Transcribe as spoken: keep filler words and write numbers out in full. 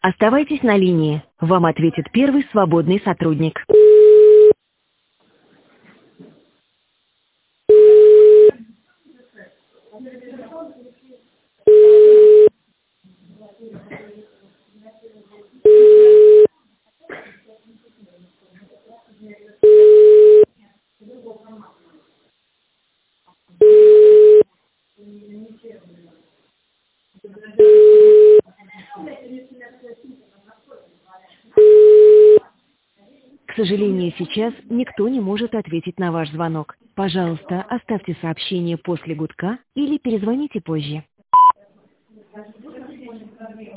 Оставайтесь на линии. Вам ответит первый свободный сотрудник. К сожалению, сейчас никто не может ответить на ваш звонок. Пожалуйста, оставьте сообщение после гудка или перезвоните позже.